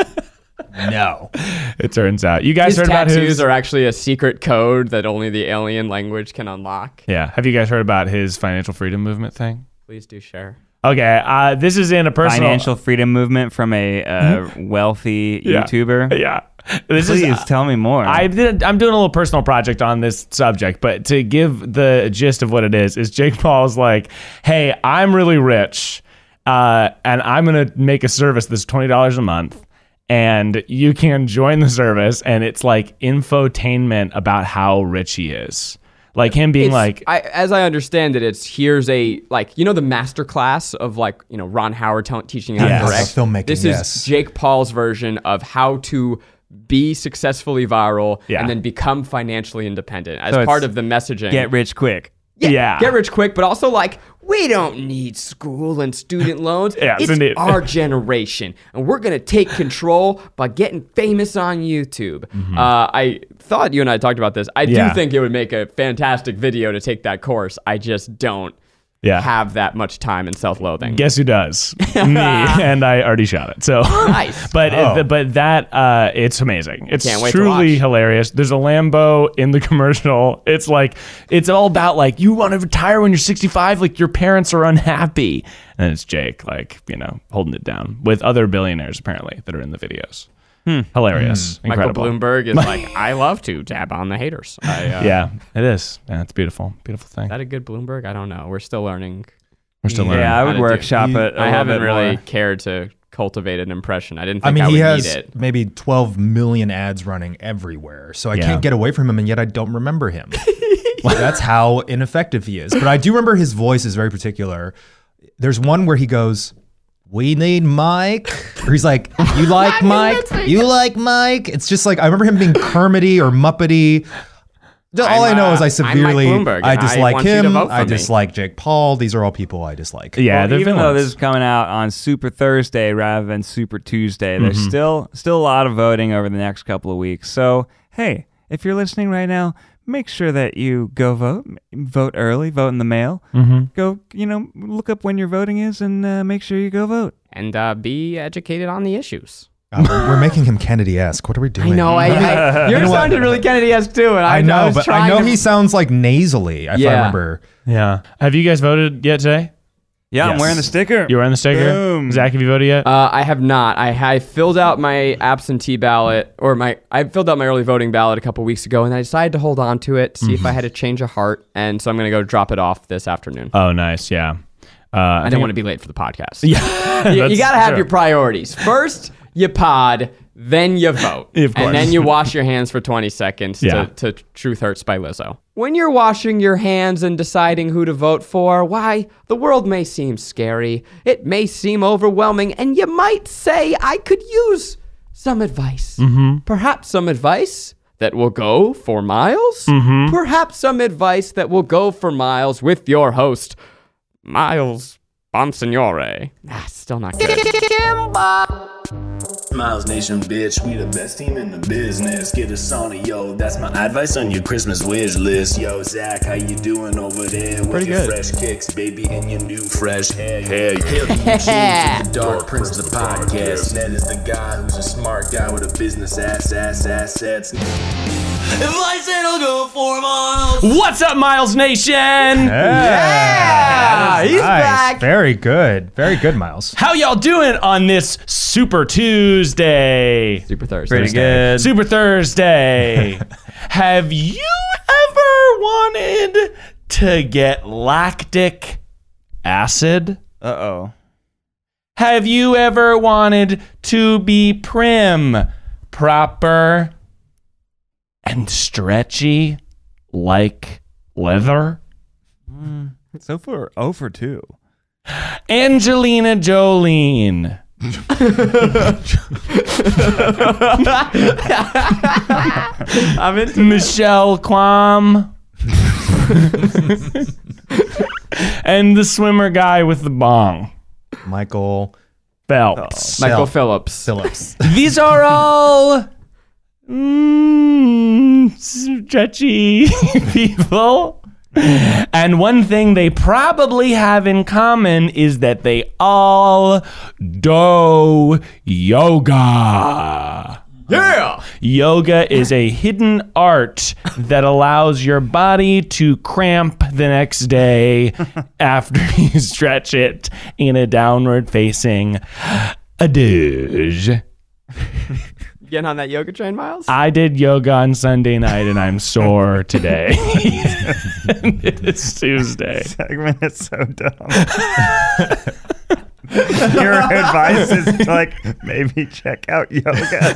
no. It turns out. You guys His heard about tattoos his? are actually a secret code that only the alien language can unlock. Yeah. Have you guys heard about his financial freedom movement thing? Please do share. Okay. Uh, this is in a personal financial freedom movement from a uh, wealthy Yeah. YouTuber. Yeah. This Please is. tell me more. I did. I'm doing a little personal project on this subject, but to give the gist of what it is, is Jake Paul's like, "Hey, I'm really rich, uh, and I'm gonna make a service that's twenty dollars a month, and you can join the service, and it's like infotainment about how rich he is, like him being It's- like, I, as I understand it, it's here's a like you know the master class of like you know Ron Howard t- teaching how Yes. to direct. Filmmaking, This yes. is Jake Paul's version of how to be successfully viral Yeah. and then become financially independent as So it's part of the messaging. Get rich quick. Yeah, Yeah. get rich quick, but also like, we don't need school and student loans. Yes, it's indeed. our generation, and we're gonna take control by getting famous on YouTube. Mm-hmm. Uh, I thought you and I talked about this. I Yeah. do think it would make a fantastic video to take that course. I just don't Yeah. have that much time and self-loathing. Guess who does? Me, and I already shot it. So Nice. but Oh. it, but that uh, it's amazing. It's Can't wait to truly watch. hilarious. There's a Lambo in the commercial. It's like it's all about like you want to retire when you're sixty-five. Like your parents are unhappy, and it's Jake like you know holding it down with other billionaires apparently that are in the videos. Hilarious, incredible. Michael Bloomberg is like, I love to dab on the haters. I, uh, Yeah, it is. Yeah, it's beautiful, beautiful thing. Is that a good Bloomberg? I don't know. We're still learning. We're still learning. Yeah, I how would to do- workshop it. a I little haven't bit really more. cared to cultivate an impression. I didn't I think I, mean, would he need has it. maybe twelve million ads running everywhere, so I Yeah. can't get away from him, and yet I don't remember him. Like, that's how ineffective he is. But I do remember his voice is very particular. There's one where he goes, "We need Mike," or he's like, "You like Mike? You like Mike?" It's just like I remember him being Kermity or Muppety. All I'm, I know is uh, I I'm severely, Mike Bloomberg, I and I dislike want you to him. vote for I me. dislike Jake Paul. These are all people I dislike. Yeah, Well, they're even though villains. this is coming out on Super Thursday rather than Super Tuesday, there's Mm-hmm. still still a lot of voting over the next couple of weeks. So hey, if you're listening right now, make sure that you go vote, vote early, vote in the mail. Mm-hmm. Go, you know, look up when your voting is, and uh, make sure you go vote. And uh, be educated on the issues. Uh, we're we're making him Kennedy-esque. What are we doing? I know. I, I yours know what? sounded really Kennedy-esque too, and I, I know, was but trying I know to, he sounds like nasally. If Yeah. I remember. Yeah. Have you guys voted yet today? Yeah, I'm Yes. wearing the sticker. You wearing the sticker? Boom. Zach, have you voted yet? Uh, I have not. I, I filled out my absentee ballot, or my I filled out my early voting ballot a couple weeks ago, and I decided to hold on to it, to see if I had a change of heart, and so I'm going to go drop it off this afternoon. oh, nice. Yeah. Uh, I think- don't want to be late for the podcast. Yeah. you, you That's got to have true. your priorities. First, you pod, then you vote. Of course. And then you wash your hands for twenty seconds Yeah. to, to Truth Hurts by Lizzo. When you're washing your hands and deciding who to vote for, why, the world may seem scary. It may seem overwhelming, and you might say, I could use some advice. Mm-hmm. Perhaps some advice that will go for miles. Mm-hmm. Perhaps some advice that will go for miles with your host, Miles Bonsignore. Ah, still not good. Miles Nation, bitch, we the best team in the business. Get us on it, yo. That's my advice on your Christmas wish list. Yo, Zach, how you doing over there with Pretty your good. fresh kicks, baby, and your new fresh hair? Hail you, the Dark Prince of the podcast. Ned is the guy who's a smart guy with a business ass, ass, assets. If I said I'll go four miles. What's up, Miles Nation? Yeah, he's nice. back. Very good. Very good, Miles. How y'all doing on this Super Tuesday? Super Thursday. Pretty good. Super Thursday. Have you ever wanted to get lactic acid? Uh oh. Have you ever wanted to be prim, proper, and stretchy like leather? So far, oh for two. Angelina Jolene. I'm into Michelle Kwan. And the swimmer guy with the bong. Michael Phelps. Michael Self- Phillips. Phillips. These are all mm, stretchy people. And one thing they probably have in common is that they all do yoga. Yeah. Yoga is a hidden art that allows your body to cramp the next day after you stretch it in a downward facing adage. Getting on that yoga train, Miles? I did yoga on Sunday night and I'm sore today. It's Tuesday. Segment is so dumb. Your advice is to, like, maybe check out yoga.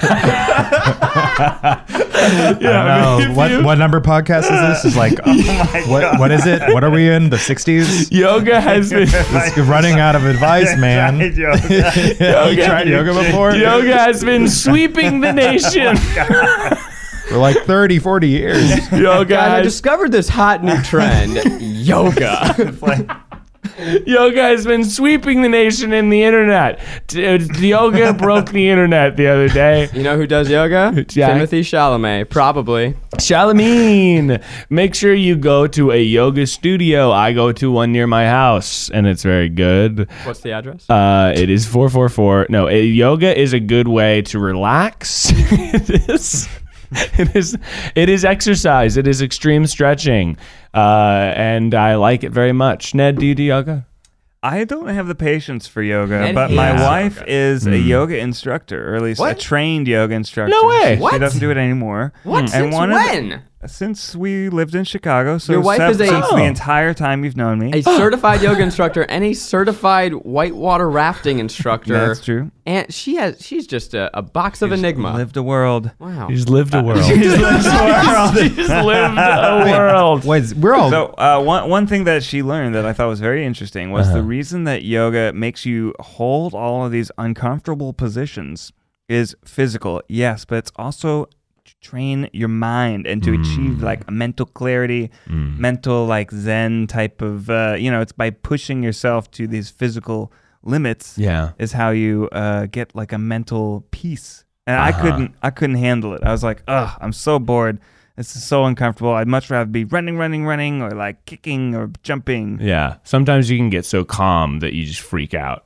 I don't know. What, what number podcast is this? Is like, what, what is it? What are we in? The sixties? Yoga has been It's running out of advice, man. Tried yoga. You tried yoga before? yoga has been sweeping the nation. For like thirty, forty years. Yoga Guys, I has discovered this hot new trend. yoga. It's like, Yoga has been sweeping the nation in the internet. T- uh, Yoga broke the internet the other day. You know who does yoga? Jack. Timothy Chalamet, probably. Shalameen. Make sure you go to a yoga studio. I go to one near my house, and it's very good. What's the address? Uh, it is four four four. No, a, yoga is a good way to relax. It is. It is. It is exercise. It is extreme stretching, uh, and I like it very much. Ned, do you do yoga? I don't have the patience for yoga, Ned but my hates wife yoga. is a yoga instructor, or at least What? a trained yoga instructor. No way. She, What? she doesn't do it anymore. What? And Since one of the- when? since we lived in Chicago, so Your wife sev- is a- since Oh. the entire time you've known me. A certified yoga instructor and a certified whitewater rafting instructor. That's true. And she has she's just a, a box of enigma. Lived a world. Wow. He's lived a world. She's lived a world. He's lived a world. Wait, we're all. So uh, one one thing that she learned that I thought was very interesting was Uh-huh. the reason that yoga makes you hold all of these uncomfortable positions is physical, yes, but it's also to train your mind and to achieve like a mental clarity, mental like Zen type of, uh, you know, it's by pushing yourself to these physical limits Yeah. is how you uh, get like a mental peace. And I Uh-huh. couldn't, I couldn't handle it. I was like, ugh, I'm so bored. This is so uncomfortable. I'd much rather be running, running, running, or like kicking or jumping. Yeah. Sometimes you can get so calm that you just freak out.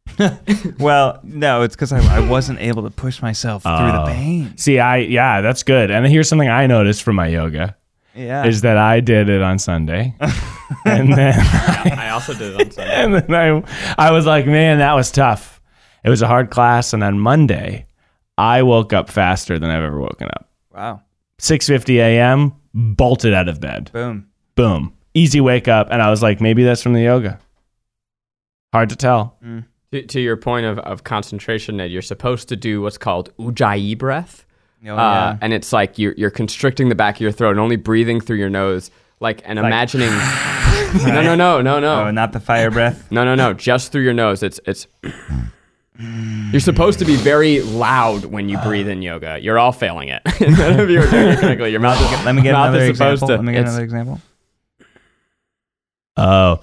Well, no, it's because I, I wasn't able to push myself through the Oh. pain. See, I yeah, that's good. And here's something I noticed from my yoga Yeah. is that I did it on Sunday, and then I also did it on Sunday. and then I I was like, man, that was tough. It was a hard class, and on Monday, I woke up faster than I've ever woken up. Wow. six fifty a.m. bolted out of bed. Boom. Boom, easy wake up, and I was like, maybe that's from the yoga. Hard to tell. To, to your point of, of concentration, Ned, you're supposed to do what's called Ujjayi breath. Oh, uh, yeah. And it's like you're, you're constricting the back of your throat and only breathing through your nose. Like, and like- imagining. no, no, no, no, no. Oh, not the fire breath. No, no, no. Just through your nose. It's it's. You're supposed to be very loud when you breathe in yoga. You're all failing it. None of you are doing it correctly. Your mouth. Let me get mouth another is supposed example. to- Let me get it's- another example. Oh,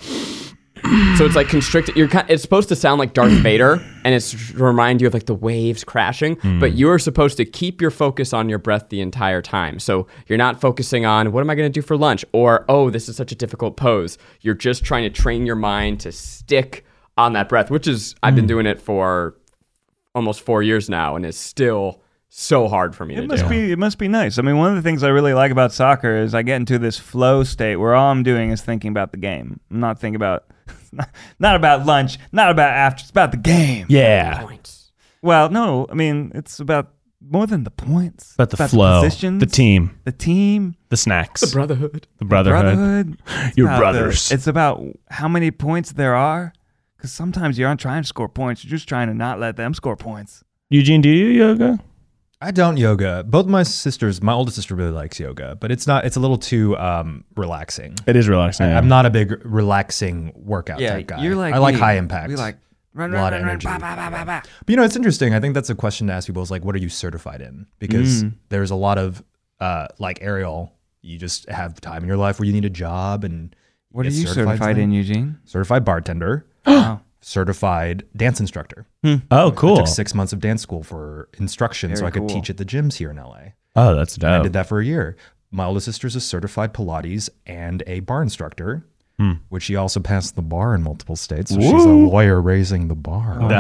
So it's like constricted. You're kind, it's supposed to sound like Darth Vader, and it's to remind you of like the waves crashing. But you are supposed to keep your focus on your breath the entire time. So you're not focusing on what am I going to do for lunch, or oh, this is such a difficult pose. You're just trying to train your mind to stick on that breath, which is I've been doing it for almost four years now, and it's still so hard for me It to must do. be. It must be nice. I mean, one of the things I really like about soccer is I get into this flow state where all I'm doing is thinking about the game. I'm not thinking about, not about lunch, not about after. It's about the game. yeah. Points. Well, no, I mean it's about more than the points. But the It's about flow, the, positions, the team, the team, the snacks, The brotherhood. the brotherhood. brotherhood. It's Your about the- brothers. it's about how many points there are. Because sometimes you aren't trying to score points. You're just trying to not let them score points. Eugene, do you yoga? I don't yoga. Both my sisters, my oldest sister really likes yoga, but it's not. It's a little too um, relaxing. It is relaxing. I, I'm not a big relaxing workout Yeah, type guy. you're like I like me. high impact. We like run, a run, lot run, of run, energy. bah, bah, bah, bah, bah. But you know, it's interesting. I think that's a question to ask people is like, what are you certified in? Because Mm. there's a lot of uh, like Ariel, you just have time in your life where you need a job and What are get you certified in, Eugene? Certified bartender, Wow. certified dance instructor. Oh, I cool. took six months of dance school for instruction so Very I could cool. teach at the gyms here in L A. Oh, that's I dope. did that for a year. My oldest sister's a certified Pilates and a bar instructor, which she also passed the bar in multiple states. So she's a lawyer raising the bar. Oh,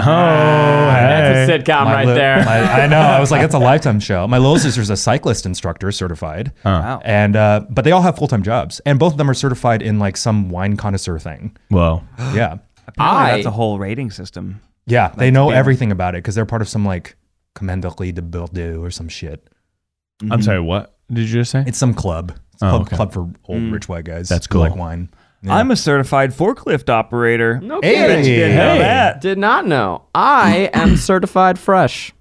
That's hey. a sitcom My right li- there. my- I know. I was like, it's a lifetime show. My little sister's a cyclist instructor, certified, Wow. and uh, but they all have full time jobs, and both of them are certified in like some wine connoisseur thing. Whoa. Yeah, Apparently I- that's a whole rating system. yeah. They know be- everything about it because they're part of some like Commanderie de Bordeaux or some shit. I'm sorry, what did you just say? It's some club. It's a Oh, club, okay. club for old rich white guys. That's who like cool. wine. Yeah. I'm a certified forklift operator. No Hey, kidding. Bet you didn't know hey. that. Did not know. I am certified fresh.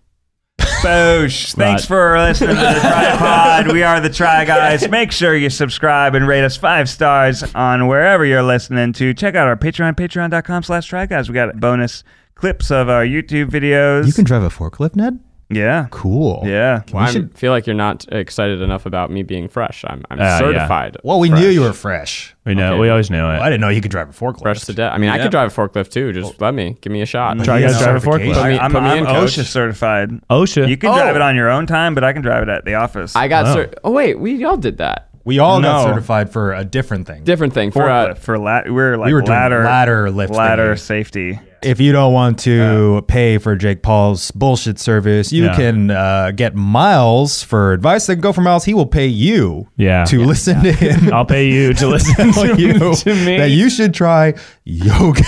Boosh. Thanks Right. for listening to the Tripod. We are the Try Guys. Make sure you subscribe and rate us five stars on wherever you're listening to. Check out our Patreon, patreon.com slash Try Guys. We got bonus clips of our YouTube videos. You can drive a forklift, Ned? Yeah. Cool. Yeah. Well, I should- feel like you're not excited enough about me being fresh. I'm, I'm Uh, yeah. certified. Well, we fresh. knew you were fresh. We know. Okay. We always knew it. I didn't know you could drive a forklift. fresh to death. I mean, I Yeah. could drive a forklift too. Just let me. Give me a shot. Try You guys have drive a certification. forklift. Put me- I'm, put me I'm in, coach. OSHA certified. OSHA. You can Oh. drive it on your own time, but I can drive it at the office. I got. Oh. Cer- oh wait, we all did that. We all got No. certified for a different thing. Different thing for Forklift, uh, for la- we're like We were doing ladder ladder lift ladder thingy. safety. If you don't want to pay for Jake Paul's bullshit service, you Yeah. can uh, get Miles for advice. Then go for Miles. He will pay you Yeah. to Yeah. listen to him. I'll pay you to listen tell to, you to me. that you should try yoga.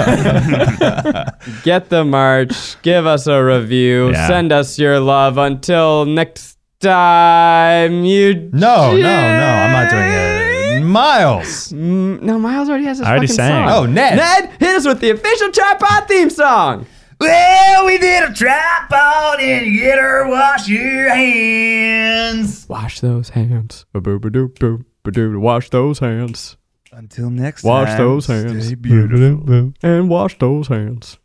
get the merch. Give us a review. Yeah. Send us your love. Until next time, you. no, no, no. I'm not doing it. Miles. Mm, no, Miles already has his I already fucking sang. song. Oh, Ned. Ned, hit us with the official Tripod theme song. Well, we did a tripod and you get her wash your hands. Wash those hands. Ba-boo-ba-doo-boo. Ba-doo. Wash those hands. Until next Wash time. those hands. Stay beautiful. And wash those hands.